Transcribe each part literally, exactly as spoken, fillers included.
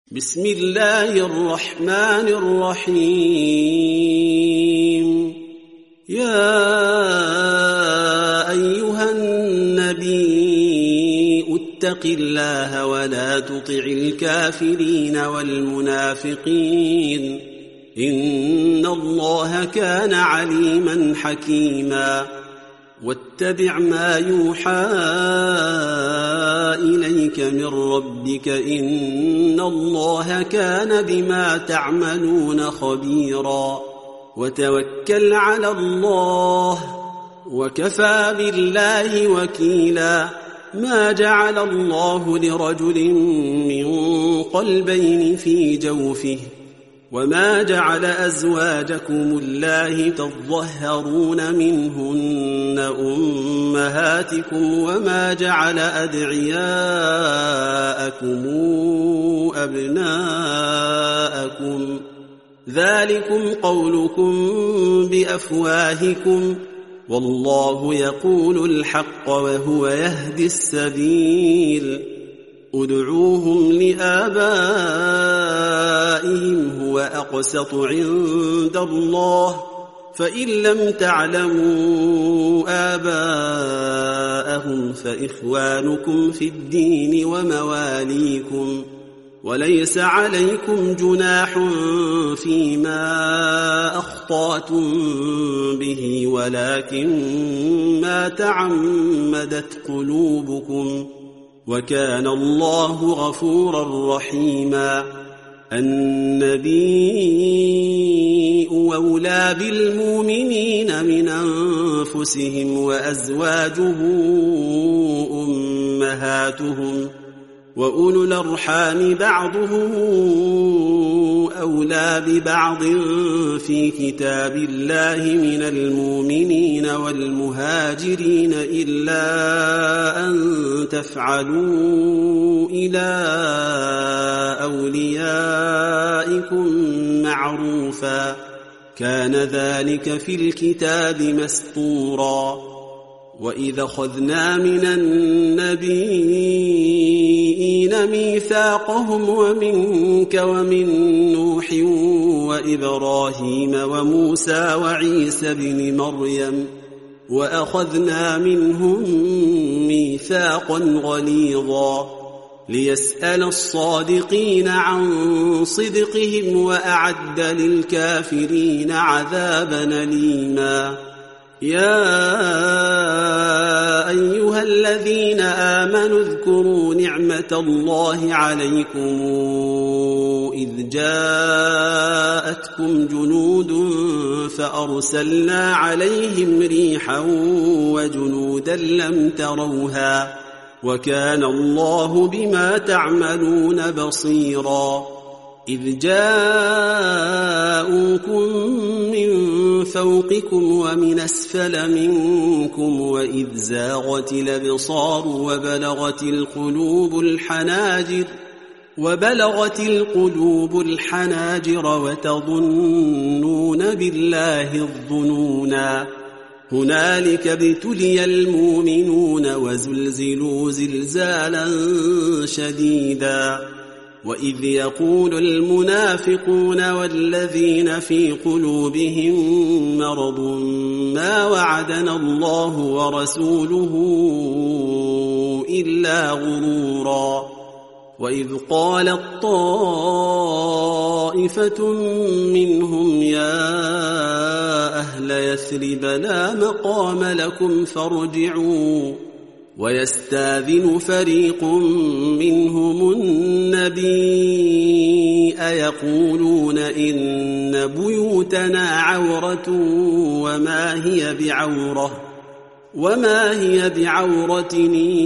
بسم الله الرحمن الرحيم. يا أيها النبي اتق الله ولا تطع الكافرين والمنافقين إن الله كان عليما حكيما. واتبع ما يوحى إليك من ربك إن الله كان بما تعملون خبيرا. وتوكل على الله وكفى بالله وكيلا. ما جعل الله لرجل من قلبين في جوفه وما جعل أزواجكم الله تظهرون منهن أمهاتكم وما جعل أدعياءكم أبناءكم ذلكم قولكم بأفواهكم والله يقول الحق وهو يهدي السبيل. ادعوهم لآبائهم هو أقسط عند الله فإن لم تعلموا آباءهم فإخوانكم في الدين ومواليكم وليس عليكم جناح فيما أخطأتم به ولكن ما تعمدت قلوبكم وكان الله غفورا رحيما. النبي أولى بالمؤمنين من أنفسهم وأزواجه أمهاتهم وأولو الأرحام بعضهم أولى ببعض في كتاب الله من المؤمنين والمهاجرين إلا أن تفعلوا إلى أوليائكم معروفا كان ذلك في الكتاب مسطورا. وإذا أخذنا من النبيين ميثاقهم ومنك ومن نوح وإبراهيم وموسى وعيسى بن مريم وأخذنا منهم ميثاقا غليظا ليسأل الصادقين عن صدقهم وأعد للكافرين عذابا أليما. يا أيها الذين آمنوا اذكروا نعمة الله عليكم إذ جاءتكم جنود فأرسلنا عليهم ريحا وجنودا لم تروها وكان الله بما تعملون بصيرا. إذ جاءوكم من فوقكم ومن أسفل منكم وإذ زاغت الأبصار وبلغت القلوب الحناجر وبلغت القلوب الحناجر وتظنون بالله الظنونا. هنالك ابتلي المؤمنون وزلزلوا زلزالا شديدا. وإذ يقول المنافقون والذين في قلوبهم مرض ما وعدنا الله ورسوله إلا غرورا. وإذ قالت طائفة منهم يا أهل يثرب لا مقام لكم فارجعوا ويستاذن فريق منهم النبي أيقولون إن بيوتنا عورة وما هي بعورة وما هي بعورة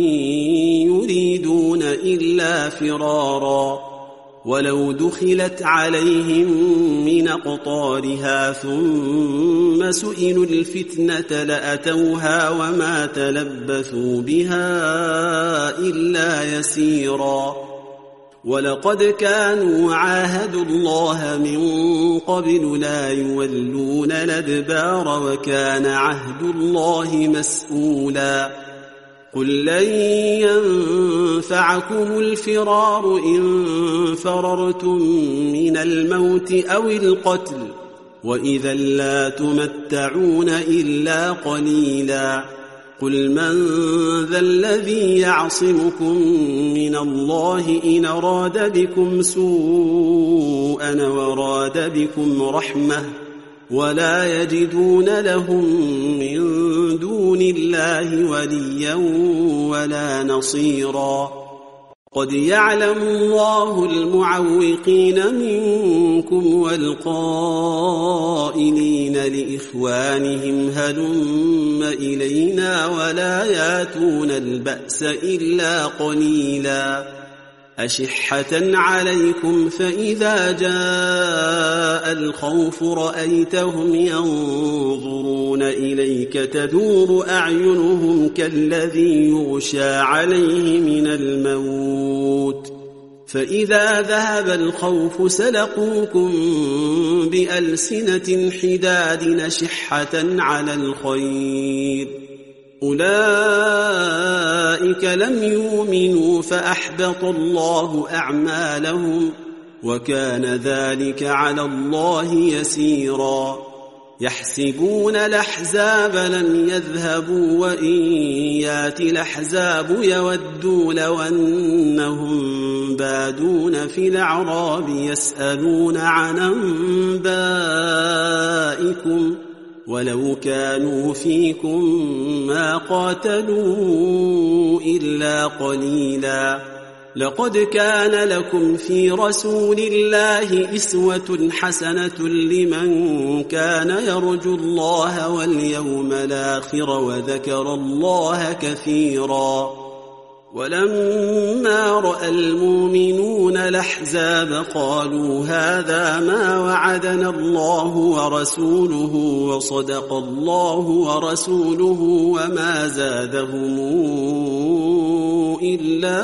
يريدون إلا فرارا. ولو دخلت عليهم من أقطارها ثم سئلوا الفتنة لأتوها وما تلبثوا بها إلا يسيرا. ولقد كانوا عاهدوا الله من قبل لا يولون الأدبار وكان عهد الله مسؤولا. قل لن ينفعكم الفرار إن فررتم من الموت أو القتل وإذا لا تمتعون إلا قليلا قل من ذا الذي يعصمكم من الله إن أراد بكم سوءا وراد بكم رحمة ولا يجدون لهم من دون الله وليا ولا نصيرا قد يعلم الله المعوقين منكم والقائلين لإخوانهم هلم إلينا ولا ياتون البأس إلا قليلا أشحة عليكم فإذا جاء الخوف رأيتهم ينظرون إليك تدور أعينهم كالذي يغشى عليه من الموت فإذا ذهب الخوف سلقوكم بألسنة حداد نشحة على الخير أولئك لم يؤمنوا فأحبط الله أعمالهم وكان ذلك على الله يسيرا يحسبون الأحزاب لم يذهبوا وإن يأتي الأحزاب يودوا لو أنهم بادون في الأعراب يسألون عن أنبائكم ولو كانوا فيكم ما قاتلوا إلا قليلا لقد كان لكم في رسول الله أسوة حسنة لمن كان يرجو الله واليوم الآخر وذكر الله كثيرا ولما رأى المؤمنون الأحزاب قالوا هذا ما وعدنا الله ورسوله وصدق الله ورسوله وما زادهم إلا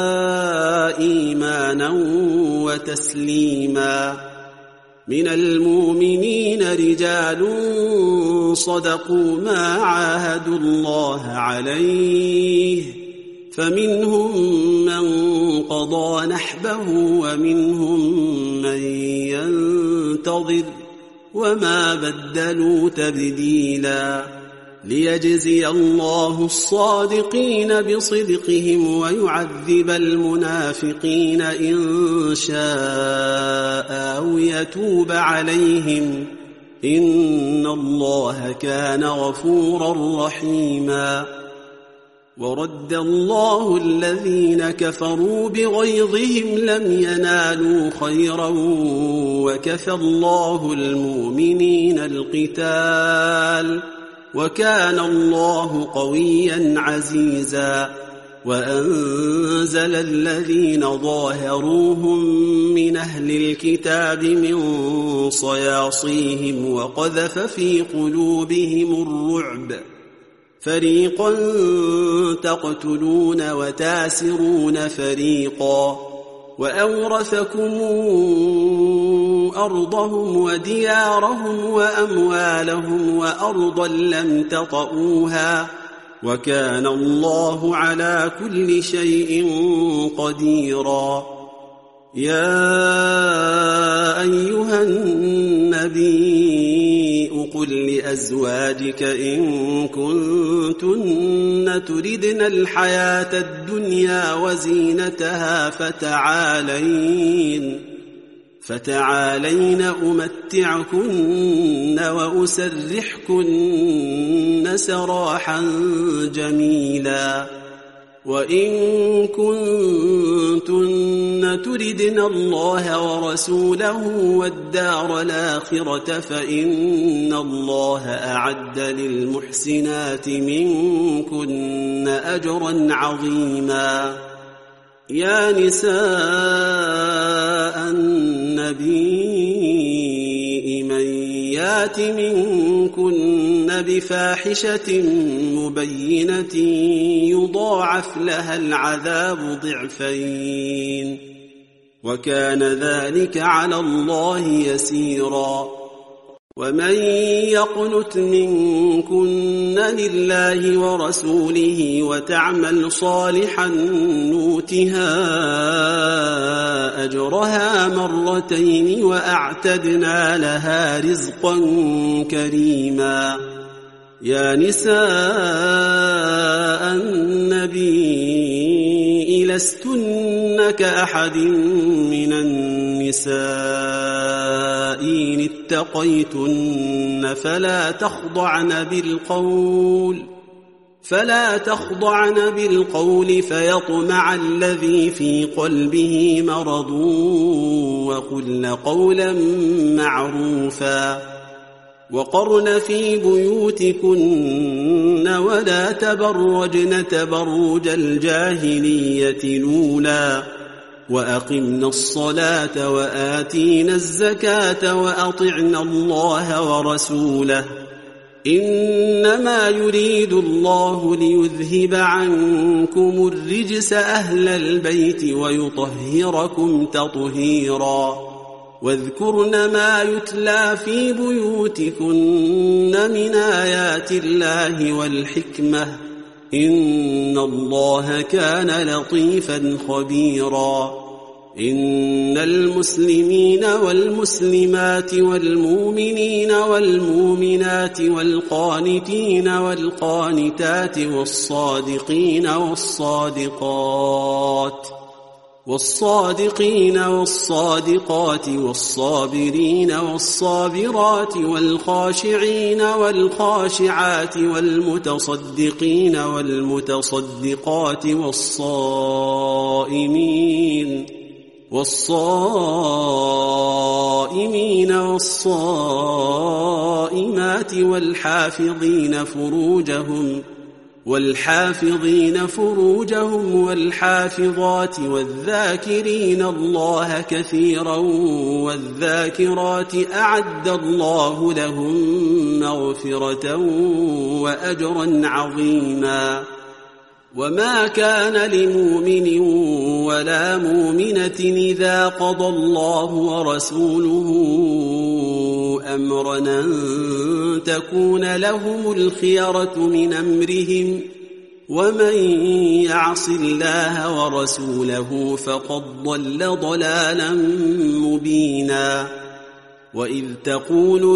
إيمانا وتسليما من المؤمنين رجال صدقوا ما عاهدوا الله عليه فمنهم من قضى نحبه ومنهم من ينتظر وما بدلوا تبديلا ليجزي الله الصادقين بصدقهم ويعذب المنافقين إن شاء أو يتوب عليهم إن الله كان غفورا رحيما ورد الله الذين كفروا بغيظهم لم ينالوا خيرا وكفى الله المؤمنين القتال وكان الله قويا عزيزا وأنزل الذين ظاهروهم من أهل الكتاب من صياصيهم وقذف في قلوبهم الرعب فريقا تقتلون وتاسرون فريقا وأورثكم أرضهم وديارهم وأموالهم وأرضا لم تطئوها وكان الله على كل شيء قديرا يا أيها النبي قل لأزواجك إن كنتن تردن الحياة الدنيا وزينتها فتعالين فتعالين أمتعكن وأسرحكن سراحا جميلا وإن كنتن تردن الله ورسوله والدار الآخرة فإن الله أعد للمحسنات منكن أجرا عظيما يا نساء النبي من يات منكن بفاحشة مبينة يضاعف لها العذاب ضعفين وكان ذلك على الله يسيرا ومن يقنت منكن لله ورسوله وتعمل صالحا نؤتها أجرها مرتين وأعتدنا لها رزقا كريما. يا نساء النبي لستن كأحد من النساء إن اتقيتن فلا تخضعن بالقول فلا تخضعن بالقول فيطمع الذي في قلبه مرض وقلن قولا معروفا. وقرن في بيوتكن ولا تبرجن تبرج الجاهلية الأولى وأقمنا الصلاة وآتينا الزكاة وأطعنا الله ورسوله إنما يريد الله ليذهب عنكم الرجس أهل البيت ويطهركم تطهيرا. واذكرن ما يتلى في بيوتكن من آيات الله والحكمة إن الله كان لطيفا خبيرا. إن المسلمين والمسلمات والمؤمنين والمؤمنات والقانتين والقانتات والصادقين والصادقات والصادقين والصادقات والصابرين والصابرات والخاشعين والخاشعات والمتصدقين والمتصدقات والصائمين والصائمين والصائمات والحافظين فروجهم والحافظين فروجهم والحافظات والذاكرين الله كثيرا والذاكرات أعد الله لهم مغفرة وأجرا عظيما. وما كان لمؤمن ولا مؤمنة إذا قضى الله ورسوله أمرا أن تكون لهم الخيرة من أمرهم ومن يعص الله ورسوله فقد ضل ضلالا مبينا. وإذ تقول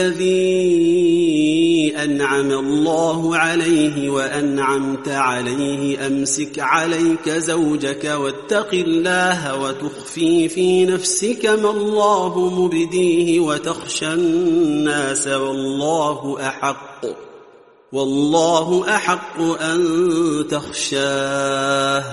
للذي أنعم الله عليه وأنعمت عليه أمسك عليك زوجك واتق الله وتخفي في نفسك ما الله مبديه وتخشى الناس والله أحق والله أحق أن تخشاه.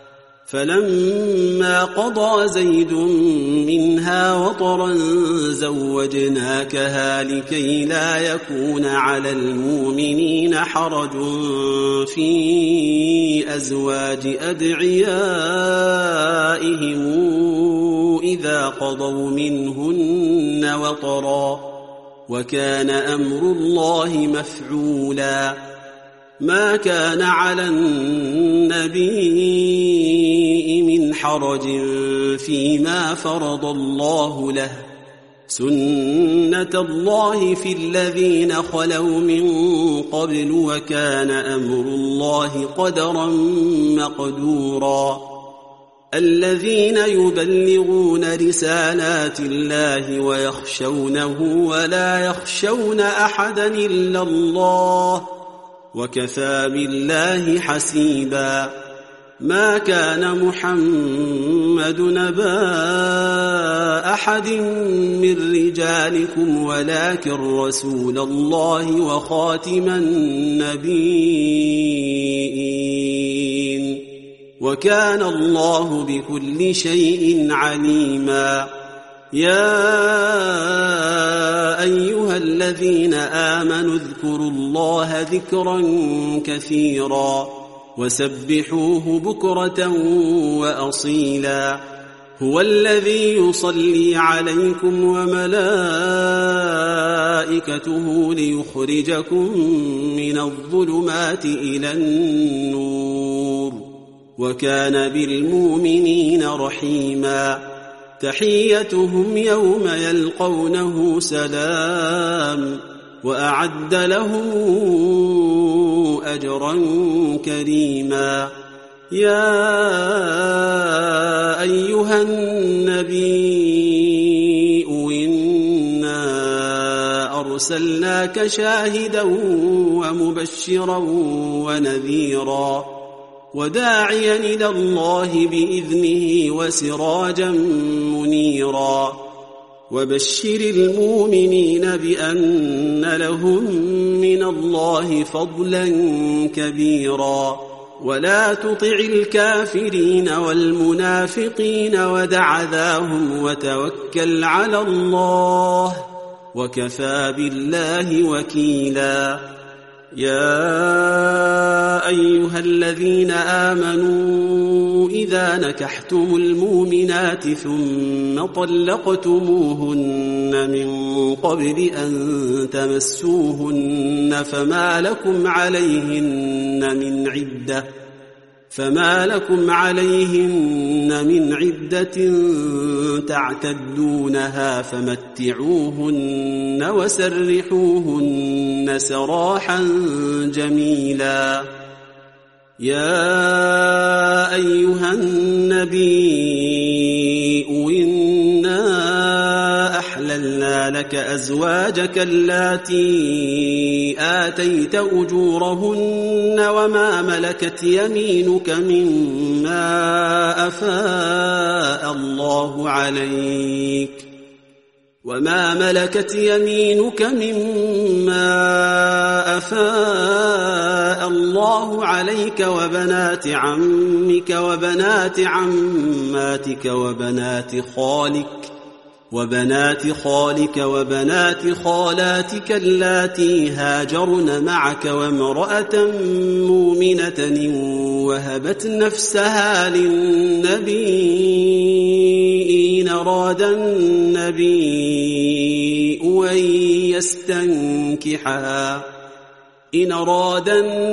فلما قضى زيد منها وطرا زوجناكها لكي لا يكون على المؤمنين حرج في أزواج أدعيائهم إذا قضوا منهن وطرا وكان أمر الله مفعولا. ما كان على النبي من حرج فيما فرض الله له سنة الله في الذين خلوا من قبل وكان أمر الله قدرا مقدورا. الذين يبلغون رسالات الله ويخشونه ولا يخشون أحدا إلا الله وكفى بالله حسيبا. ما كان محمد نبا أحد من رجالكم ولكن رسول الله وخاتم النبيين وكان الله بكل شيء عليما. يا أيها الذين آمنوا اذكروا الله ذكرا كثيرا وسبحوه بكرة وأصيلا. هو الذي يصلي عليكم وملائكته ليخرجكم من الظلمات إلى النور وكان بالمؤمنين رحيما. تحيتهم يوم يلقونه سلام وأعد لهم أجرا كريما. يا أيها النبي إنا أرسلناك شاهدا ومبشرا ونذيرا وداعيا إلى الله بإذنه وسراجا منيرا وبشر المؤمنين بأن لهم من الله فضلا كبيرا ولا تطع الكافرين والمنافقين ودع ذاهم وتوكل على الله وكفى بالله وكيلا. يا أيها الذين آمنوا إذا نكحتم المؤمنات ثم طلقتموهن من قبل أن تمسوهن فما لكم عليهن من عدة فما لكم عليهن من عدة تعتدونها فمتعوهن وسرحوهن سراحا جميلا. يا أيها النبي إنا أحللنا لك أزواجك اللاتي آتيت أجورهن وما ملكت يمينك مما أفاء الله عليك وما ملكت يمينك مما أفاء الله عليك وبنات عمك وبنات عماتك وبنات خالك وبنات خالك وبنات خالاتك اللاتي هاجرن معك وامرأة مؤمنة إن وهبت نفسها للنبي إن أراد النبي أن يستنكحها إن أراد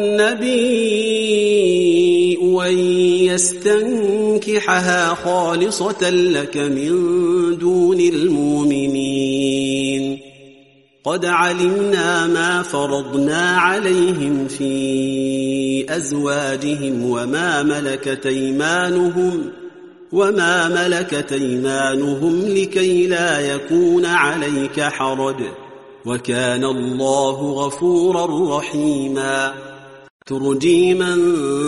النبي أن يستنكحها خالصة لك من دون المؤمنين. قد علمنا ما فرضنا عليهم في أزواجهم وما ملكت أيمانهم وما ملكت أيمانهم لكي لا يكون عليك حرج وكان الله غفورا رحيما. ترجي من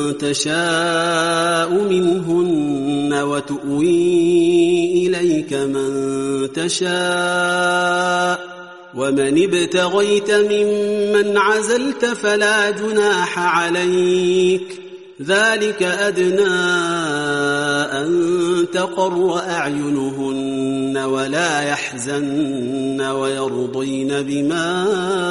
تشاء منهن وتؤوي إليك من تشاء ومن ابتغيت ممن عزلت فلا جناح عليك ذلك أدنى أن تقر أعينهن ولا يحزن ويرضين بما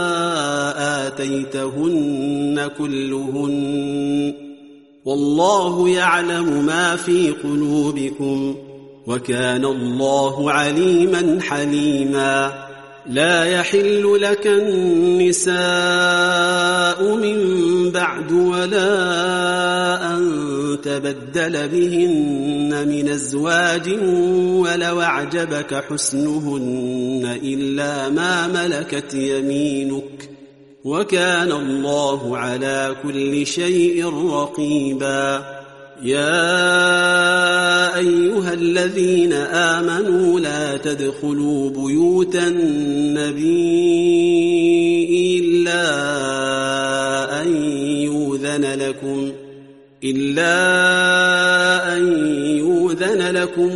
آتيتهن كلهن والله يعلم ما في قلوبكم وكان الله عليما حليما. لا يحل لك النساء من بعد ولا أن تبدل بهن من أزواج ولو أعجبك حسنهن إلا ما ملكت يمينك وكان الله على كل شيء رقيبا. يا أيها الذين آمنوا لا تدخلوا بيوت النبي إلا أن يؤذن لكم إلا أن يؤذن لكم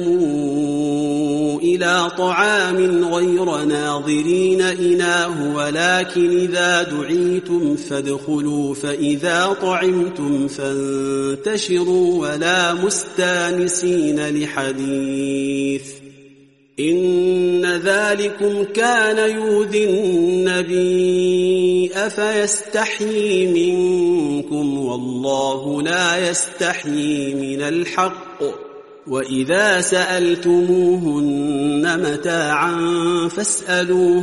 إلى طعام غير ناظرين إناه ولكن إذا دعيتم فادخلوا فإذا طعمتم فانتشروا ولا مستانسين لحديث إن ذلكم كان يؤذي النبي أفيستحيي منكم والله لا يستحيي من الحق وإذا سألتموهن متاعا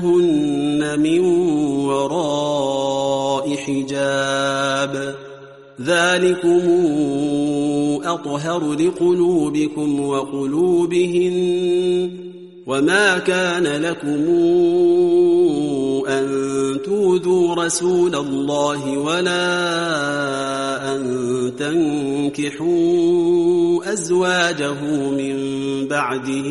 فاسألوهن من وراء حجاب ذلكم أطهر لقلوبكم وقلوبهن وما كان لكم أن تؤذوا رسول الله ولا أن تنكحوا أزواجه من بعده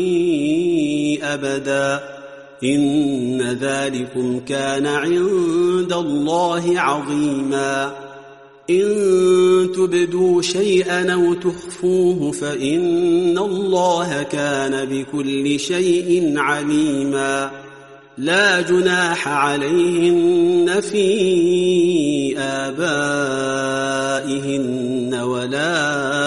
أبدا إن ذلكم كان عند الله عظيما إن تبدوا شيئا أو تخفوه فإن الله كان بكل شيء عليما لا جناح عليهن في آبائهن ولا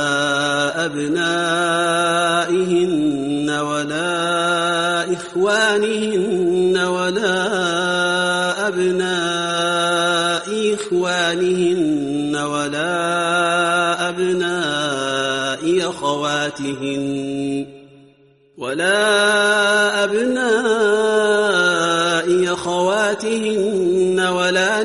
أبنائهن ولا إخوانهن ولا أبناء إخوانهن ولا أبناء أخواتهن ولا أبناء أخواتهن ولا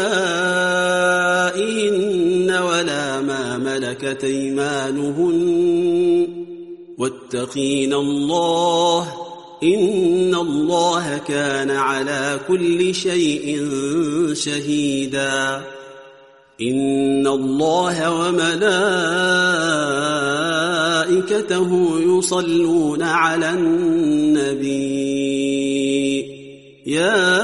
نسائهن ولا ما ملكت أيمانهن واتقين الله إن الله كان على كل شيء شهيدا إن الله وملائكته يصلون على النبي يا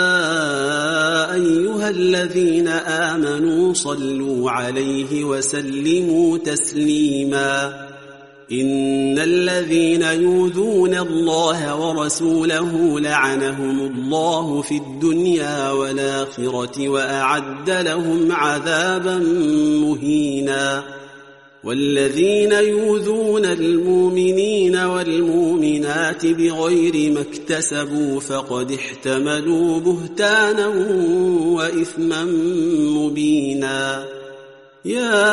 أيها الذين آمنوا صلوا عليه وسلموا تسليما إن الذين يؤذون الله ورسوله لعنهم الله في الدنيا والآخرة وأعد لهم عذابا مهينا والذين يؤذون المؤمنين والمؤمنات بغير ما اكتسبوا فقد احتملوا بهتانا وإثما مبينا يا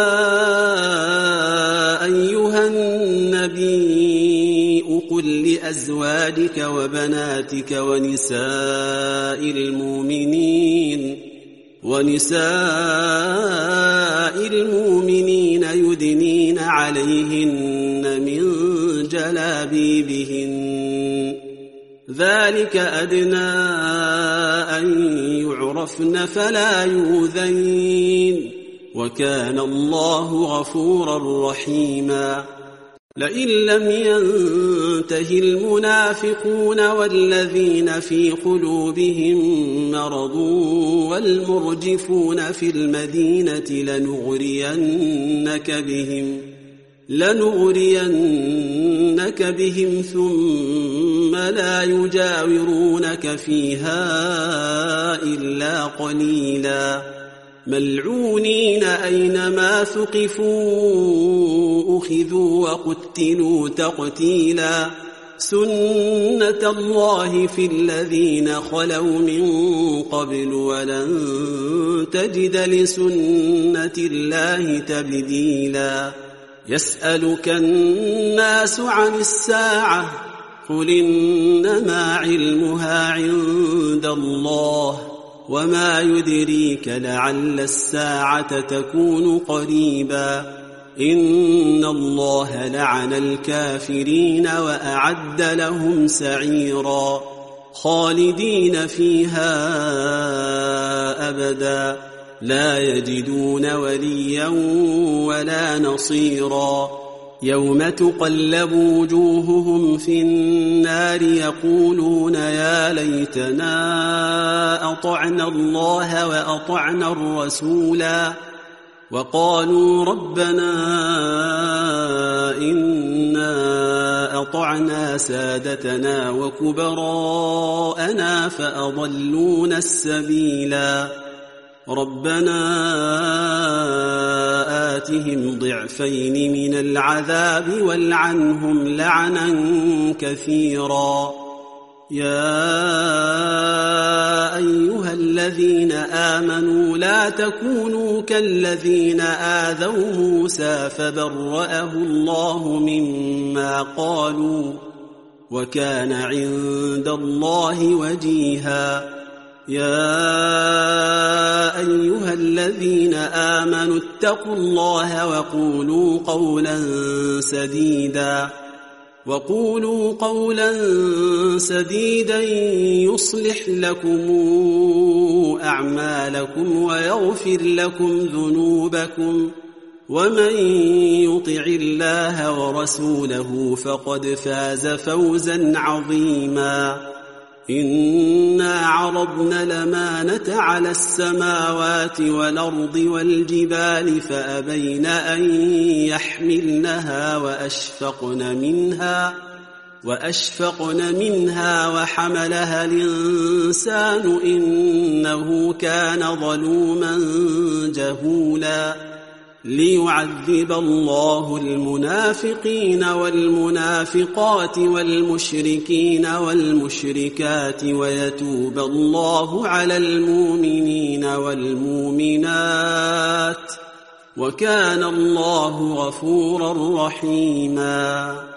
أيها النبي قل لأزواجك وبناتك ونساء المؤمنين ونساء المؤمنين يدنين عليهن من جلابيبهن ذلك أدنى أن يعرفن فلا يؤذين وكان الله غفورا رحيما لئن لم ينته المنافقون والذين في قلوبهم مرض والمرجفون في المدينة لنغرينك بهم لنغرينك بهم ثم لا يجاورونك فيها إلا قليلا ملعونين أينما ثقفوا أخذوا وقتلوا تقتيلا سنة الله في الذين خلوا من قبل ولن تجد لسنة الله تبديلا يسألك الناس عن الساعة قل إنما علمها عند الله وما يدريك لعل الساعة تكون قريبا إن الله لعن الكافرين وأعد لهم سعيرا خالدين فيها أبدا لا يجدون وليا ولا نصيرا يوم تقلب وجوههم في النار يقولون يا ليتنا أطعنا الله وأطعنا الرسولا وقالوا ربنا إنا أطعنا سادتنا وكبراءنا فأضلونا السبيلا ربنا آتهم ضعفين من العذاب والعنهم لعنا كثيرا يا أيها الذين آمنوا لا تكونوا كالذين آذوا موسى فبرأه الله مما قالوا وكان عند الله وجيها يا أيها الذين آمنوا اتقوا الله وقولوا قولا سديدا وقولوا قولا سديدا يصلح لكم أعمالكم ويغفر لكم ذنوبكم ومن يطع الله ورسوله فقد فاز فوزا عظيما إنا عرضنا الأمانة على السماوات والأرض والجبال فأبين أن يحملنها وأشفقن منها وأشفقن منها وحملها الإنسان إنه كان ظلوما جهولا ليعذب الله المنافقين والمنافقات والمشركين والمشركات ويتوب الله على المؤمنين والمؤمنات وكان الله غفورا رحيما